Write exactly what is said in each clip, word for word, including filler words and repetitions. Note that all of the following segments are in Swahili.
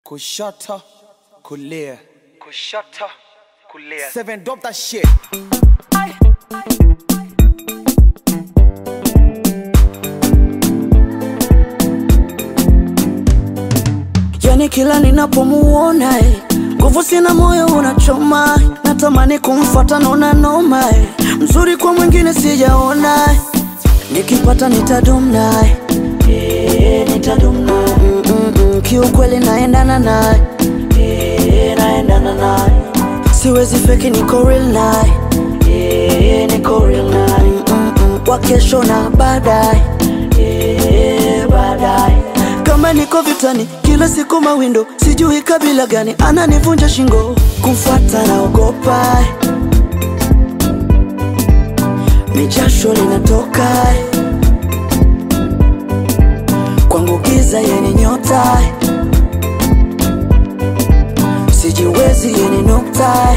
Kushata, kulia. Kushata, kulia. Seven, drop that shit. Yani kila ninapomuona eh, nguvu sina, moyo unachoma, natamani kumfuata naona noma eh, mzuri kwa mwingine sijaona eh, nikipata nitadum naye eh, nitadum naye mm -mm -mm, kiukweli naendana naye eh, naendana naye, siwezi fake, niko real naye eh, niko real naye mm -mm -mm, wa kesho na baadaye eh, baadaye. Kama niko vitani, kila siku mawindo, sijui kabila gani ananivunja shingo, kumfuata naogopa, mijasho linatoka, kwangu giza yeni nyota, sijiwezi yeni nukta.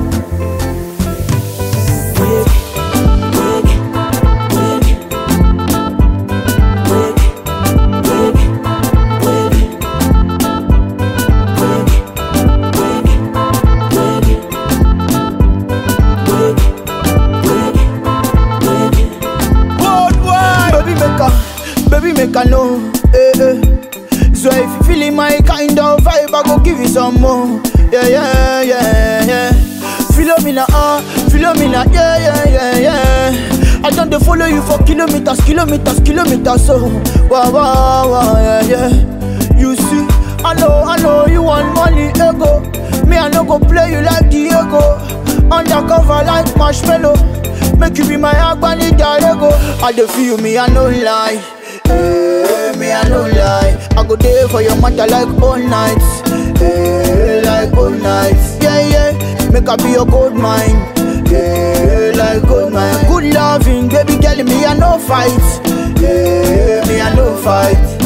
Baby make I know, eh, eh. So if you feeling my kind of vibe, I go give you some more. Yeah, yeah, yeah, yeah. Follow me now, uh, follow me now, yeah, yeah, yeah, yeah. I don't dey follow you for kilometers, kilometers, kilometers. So, wow, wow, wow, yeah, yeah. You see, I know, I know you want money, ego. Me, I no go play you like Diego. Undercover like marshmallow. Make you be my agbani darego. I dey feel me, I no lie. Hey, me, I no lie. I go there for your matter like all night. Hey, like all night. Yeah, yeah. Make I be your gold mine. Yeah, like gold mine. Good loving, baby girl, me, I no fight. Yeah, me, I no fight.